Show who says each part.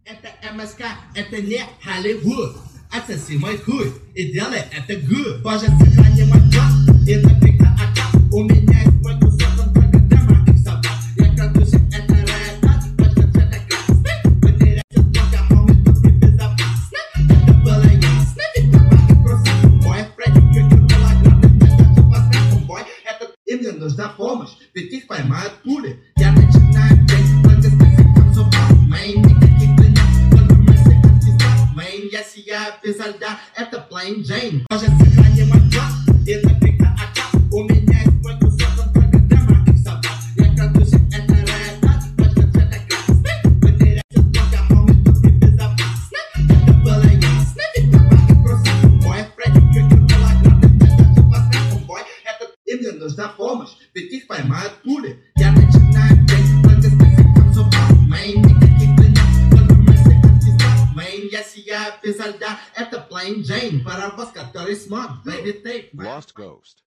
Speaker 1: Это МСК, это не Hollywood. Отсоси мой хуй и делай это good. Боже, сохрани мой класс и напрягай аккаунт. У меня есть мой кусок, он только для моих собак. Я крадусь, это рэп, только цвета красный. Потеряйся только, homie, тут небезопасно. Это было ясно, ведь добавить просто мой Фредди Крюгер был огромный, это запасной бой. И мне нужна помощь, ведь их поймают пули. Я начинаю день, только с таким зубом. Мэйн, никаких блинов, только мысли антистресс. Мэйн, я сияю без льда, это Plain Jane. Боже, сохрани мой класс и напрягай аккаунт. У меня есть мой кусок, он только для моих собак. Я крадусь, это рэп, только цвета красный. Потеряйся только, homie, тут небезопасно. Это было ясно, ведь добавить просто мой Фредди Крюгер был огромный, это запасной бой. И мне нужна помощь, ведь их поймают пули. Я начинаю день, только с таким зубом. Мэйн, никаких блинов, только мысли антистресс. Мэйн, я сияю без льда, это Plain Jane. Паровоз, который смог, baby, take.
Speaker 2: Lost Ghost.